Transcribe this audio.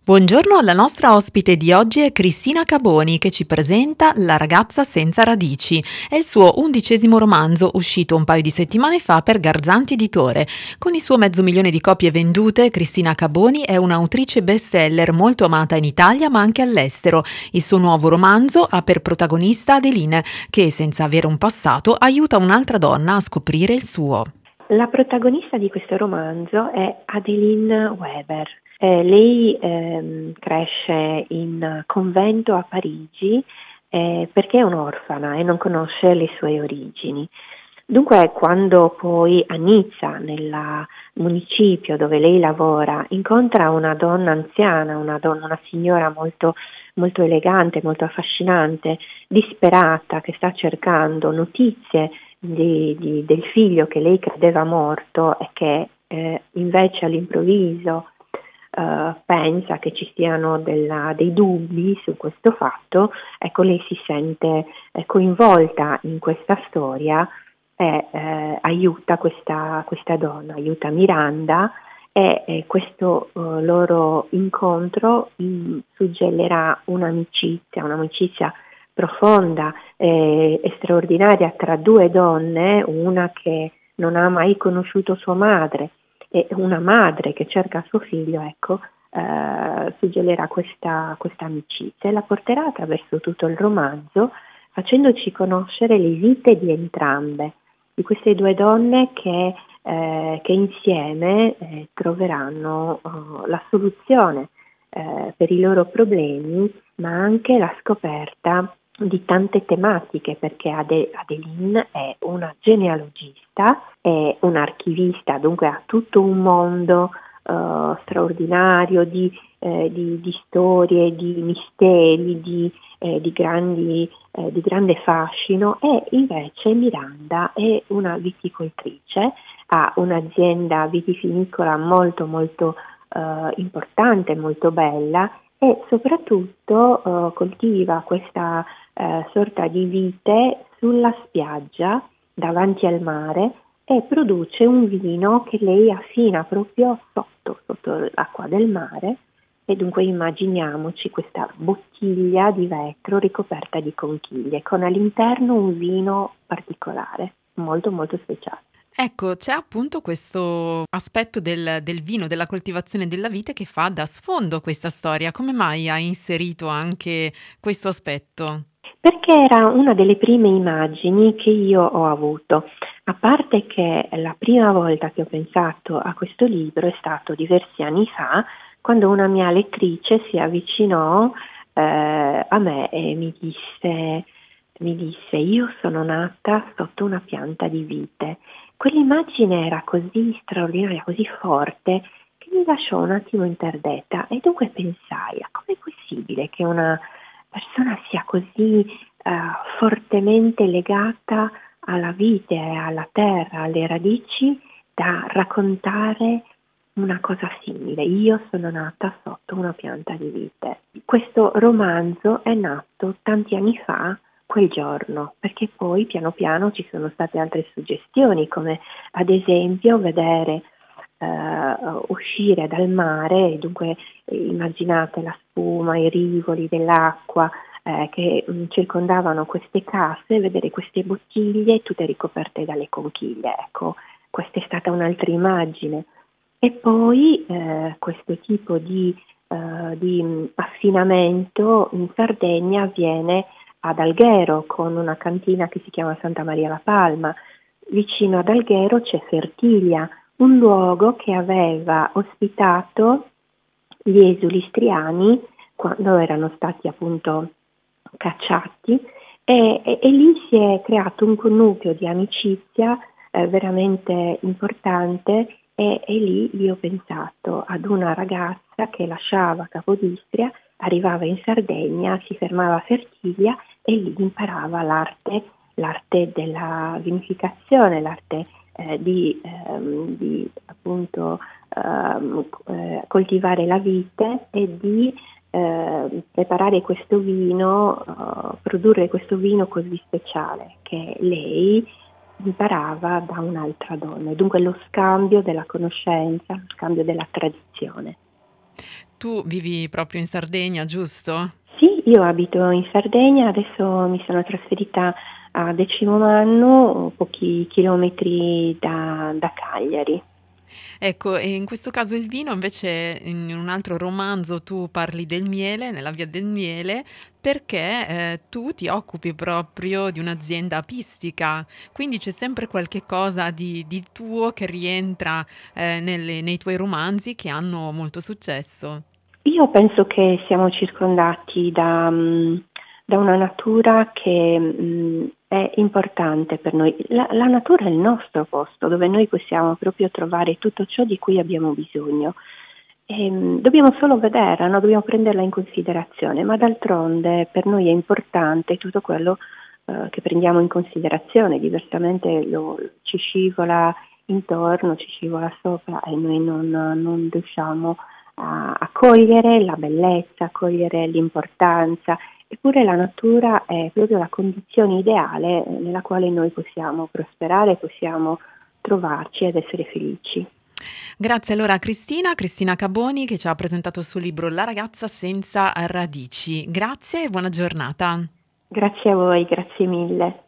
Buongiorno, alla nostra ospite di oggi è Cristina Caboni che ci presenta La ragazza senza radici. È il suo 11° romanzo uscito un paio di settimane fa per Garzanti Editore. Con il suo 500.000 di copie vendute, Cristina Caboni è un'autrice bestseller molto amata in Italia ma anche all'estero. Il suo nuovo romanzo ha per protagonista Adeline, che senza avere un passato aiuta un'altra donna a scoprire il suo. La protagonista di questo romanzo è Adeline Weber. Lei cresce in convento a Parigi perché è un'orfana e non conosce le sue origini. Dunque, quando poi a Nizza, nel municipio dove lei lavora, incontra una donna anziana, una signora molto, molto elegante, molto affascinante, disperata, che sta cercando notizie del figlio che lei credeva morto e che invece all'improvviso pensa che ci siano dei dubbi su questo fatto, ecco, lei si sente coinvolta in questa storia e aiuta questa donna, aiuta Miranda e questo loro incontro suggellerà un'amicizia profonda e straordinaria tra due donne, una che non ha mai conosciuto sua madre e una madre che cerca suo figlio, ecco, suggellerà questa amicizia e la porterà attraverso tutto il romanzo, facendoci conoscere le vite di entrambe, di queste due donne che insieme troveranno la soluzione per i loro problemi, ma anche la scoperta di tante tematiche, perché Adeline è una genealogista, è un'archivista, dunque ha tutto un mondo straordinario di storie, di misteri, di grande fascino, e invece Miranda è una viticoltrice, ha un'azienda vitivinicola molto molto importante, molto bella, e soprattutto coltiva questa sorta di vite sulla spiaggia davanti al mare e produce un vino che lei affina proprio sotto l'acqua del mare, e dunque immaginiamoci questa bottiglia di vetro ricoperta di conchiglie con all'interno un vino particolare, molto molto speciale. Ecco, c'è appunto questo aspetto del vino, della coltivazione della vite che fa da sfondo questa storia. Come mai hai inserito anche questo aspetto? Perché era una delle prime immagini che io ho avuto, a parte che la prima volta che ho pensato a questo libro è stato diversi anni fa, quando una mia lettrice si avvicinò a me e mi disse: io sono nata sotto una pianta di vite. Quell'immagine era così straordinaria, così forte, che mi lasciò un attimo interdetta, e dunque pensai: a com'è possibile che una persona sia così fortemente legata alla vite, alla terra, alle radici, da raccontare una cosa simile. Io sono nata sotto una pianta di vite. Questo romanzo è nato tanti anni fa, quel giorno, perché poi piano piano ci sono state altre suggestioni, come ad esempio vedere uscire dal mare, dunque immaginate la spuma, i rivoli dell'acqua che circondavano queste casse, vedere queste bottiglie tutte ricoperte dalle conchiglie. Ecco, questa è stata un'altra immagine. E poi questo tipo di affinamento in Sardegna avviene ad Alghero, con una cantina che si chiama Santa Maria la Palma. Vicino ad Alghero c'è Fertiglia, un luogo che aveva ospitato gli esuli istriani quando erano stati appunto cacciati, e lì si è creato un connubio di amicizia veramente importante, e lì io ho pensato ad una ragazza che lasciava Capodistria, arrivava in Sardegna, si fermava a Fertiglia e lì imparava l'arte della vinificazione, l'arte di appunto coltivare la vite e di preparare questo vino, produrre questo vino così speciale che lei imparava da un'altra donna, e dunque lo scambio della conoscenza, lo scambio della tradizione. Tu vivi proprio in Sardegna, giusto? Sì, io abito in Sardegna, adesso mi sono trasferita a Decimomannu, pochi chilometri da Cagliari. Ecco, e in questo caso il vino invece in un altro romanzo tu parli del miele, nella Via del Miele, perché tu ti occupi proprio di un'azienda apistica, quindi c'è sempre qualche cosa di tuo che rientra nei tuoi romanzi che hanno molto successo. Io penso che siamo circondati da una natura che è importante per noi. La natura è il nostro posto, dove noi possiamo proprio trovare tutto ciò di cui abbiamo bisogno. Dobbiamo solo vederla, no? Dobbiamo prenderla in considerazione, ma d'altronde per noi è importante tutto quello che prendiamo in considerazione, diversamente ci scivola intorno, ci scivola sopra e noi non riusciamo a cogliere la bellezza, a cogliere l'importanza. Eppure la natura è proprio la condizione ideale nella quale noi possiamo prosperare, possiamo trovarci ed essere felici. Grazie allora a Cristina Caboni che ci ha presentato il suo libro La ragazza senza radici. Grazie e buona giornata. Grazie a voi, grazie mille.